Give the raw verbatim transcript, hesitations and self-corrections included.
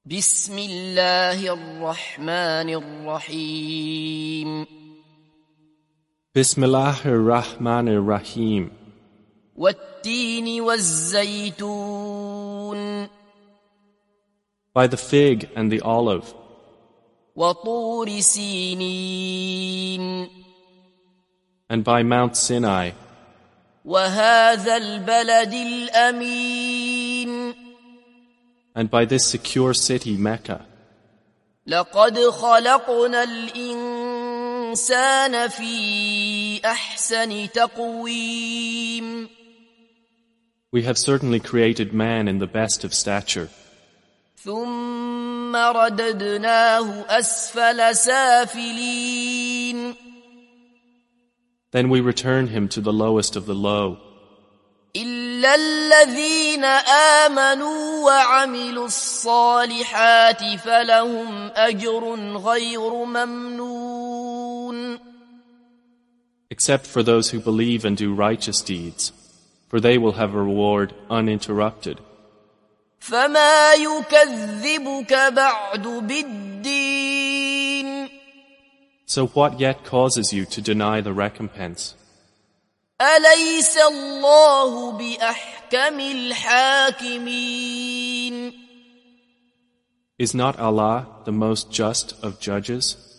بسم الله الرحمن الرحيم Bismillahir Rahmanir Rahim. والتين والزيتون By the fig and the olive, وطور سينين and by Mount Sinai, وهذا البلد الأمين and by this secure city Mecca. لقد خلقنا الإنسان في أحسن تقويم We have certainly created man in the best of stature. ثم رددناه أسفل سافلين Then we return him to the lowest of the low, إلا الذين آمنوا وعملوا الصالحات فلهم أجر غير ممنون except for those who believe and do righteous deeds, for they will have a reward uninterrupted. فما يكذبك بعد بالدين So what yet causes you to deny the recompense? أليس الله بأحكم الحاكمين Is not Allah the most just of judges?